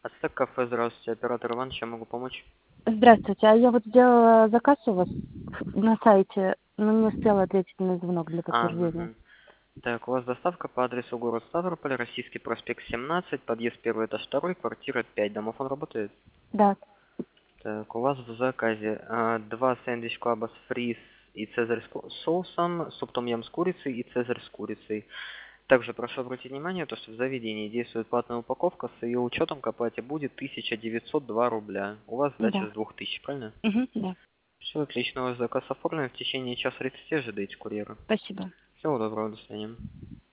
Ацтек кафе, здравствуйте. Оператор Иван, чем могу помочь? Здравствуйте, а я вот сделала заказ у вас на сайте, но не успела ответить на звонок для подтверждения. Мгм. Так, у вас доставка по адресу город Ставрополь, Российский проспект 17, подъезд 1, этаж 2, квартира 5. Домофон работает? Да, Так, у вас в заказе 2 сэндвич клаба с фриз и цезарь с соусом, суп том ям с курицей и цезарь с курицей. Также прошу обратить внимание, то, что в заведении действует платная упаковка, с ее учетом к оплате будет 1902 рубля. У вас да, сдача с 2000, правильно? да. Все отлично, ваш заказ оформлен. В течение часа 30 ожидайте курьера. Спасибо. Всего доброго, до свидания.